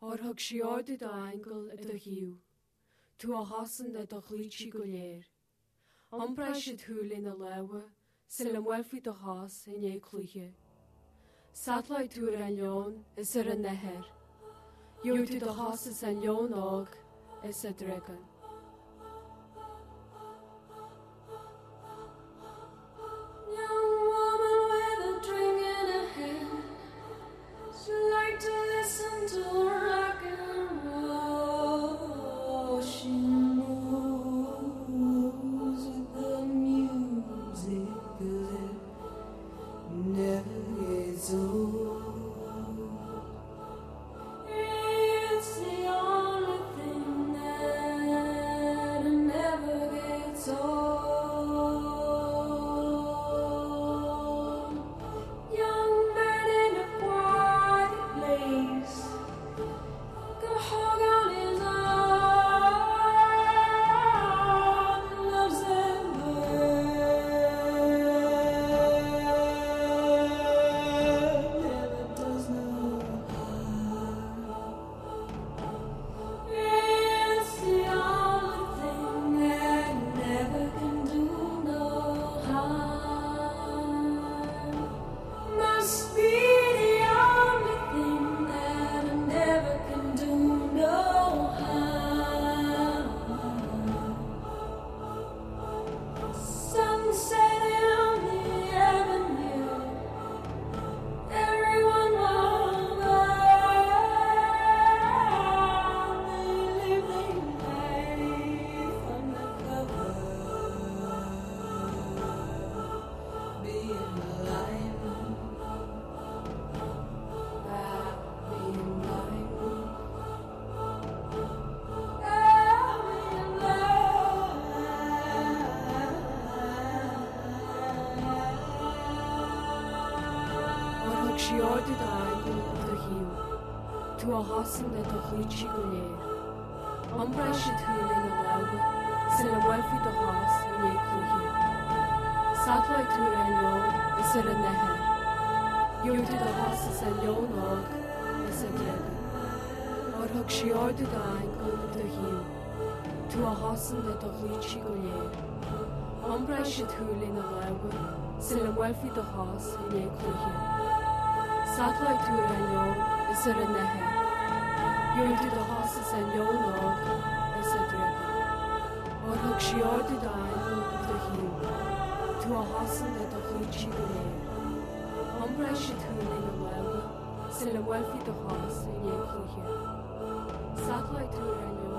Or thug siorda do angel a do hiú, tú a hasan a do chlíti go léir. Ombra si thúlin a lewa, sin am welfi do has in é clúche. Satlai túr an leon is ar a neher. Júti do has is an leon ág is a dregan. Siorda do angel do hiú, tú a hasan a do chlíti go léir. Ombra si thúlin a lewa, sin am welfi do has in é clúche. Satlai túr an leon is ar a neher. Júti do has is an leon ág is a dregan. Or thug siorda do angel do hiú, tú a hasan a do chlíti go léir. Ombra si thúlin a lewa, sin am welfi do has in é clúche. Satlai túr an leon is ar a neher. Júti do has is an leon ág is a dregan. Or thug siorda do angel do hiú, tú a hasan a do chlíti go léir. Ombra si thúlin a lewa, sin am welfi do has in é clúche. Satlai túr an leon